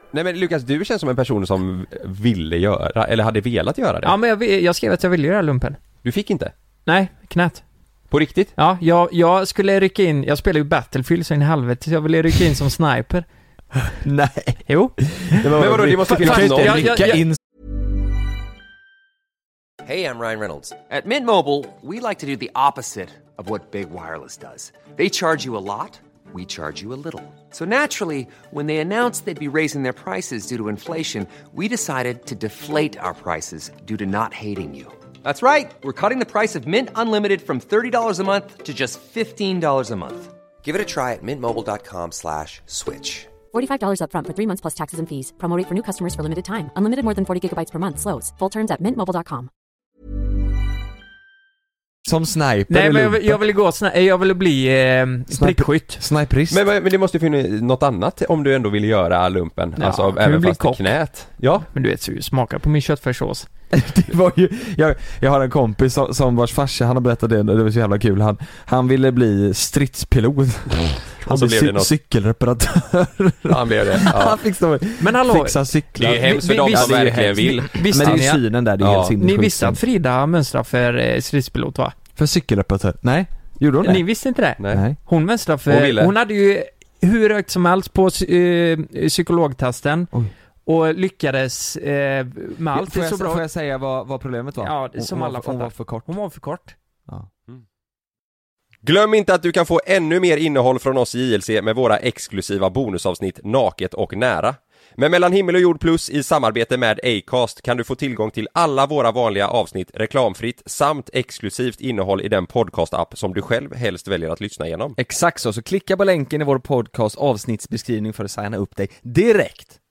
Nej men Lukas, du känns som en person som ville göra, eller hade velat göra det. Ja, men jag skrev att jag ville göra lumpen. Du fick inte? Nej, knät. På riktigt? Ja, jag skulle rycka in. Jag spelar ju Battlefield så in i helvete, så jag ville rycka in som sniper. Nej. Jo. Men vadå, det måste finnas någon. Rycka in. Hey, I'm Ryan Reynolds. At Mint Mobile, we like to do the opposite of what Big Wireless does. They charge you a lot, we charge you a little. So naturally, when they announced they'd be raising their prices due to inflation, we decided to deflate our prices due to not hating you. That's right. We're cutting the price of Mint Unlimited from $30 a month to just $15 a month. Give it a try at mintmobile.com/switch. $45 up front for 3 months plus taxes and fees. Promo rate for new customers for limited time. Unlimited more than 40 gigabytes per month. Slows full terms at mintmobile.com. Som sniper. Nej, men jag vill gå jag vill bli prickskytt. Sniperist. Men det måste ju finnas något annat om du ändå vill göra lumpen. Ja, alltså kan även bli fast i kock. knät. Ja. Men du vet, så smakar på min köttfärssås. Det var ju, jag har en kompis som vars farsa, han har berättat det var så jävla kul. Han ville bli stridspilot. Han så blev blev det något. Cykelreparatör. Han blev det. Ja. Han fick stå Men hallå, fixa cyklar. Det är hemskt för dem som verkligen vill. Visste Men det ni, är synen där, det är Ja. helt sinnessjukt. ni visste att Frida mönstrar för stridspilot, va? För cykelreparatör? Nej, gjorde hon det? Ni visste inte det? Nej. Hon mönstrar Hon för... ville. Hon hade ju hur högt som helst på psykologtesten. Oj. Och lyckades med allt. Det är så bra. Får jag säga vad problemet var? Ja, det som alla hon var fattar. för kort. Hon var för kort. Ja. Glöm inte att du kan få ännu mer innehåll från oss i JLC med våra exklusiva bonusavsnitt Naket och nära. Men Mellan himmel och jord plus i samarbete med Acast kan du få tillgång till alla våra vanliga avsnitt reklamfritt samt exklusivt innehåll i den podcast-app som du själv helst väljer att lyssna igenom. Exakt så klicka på länken i vår podcast avsnittsbeskrivning för att signa upp dig direkt.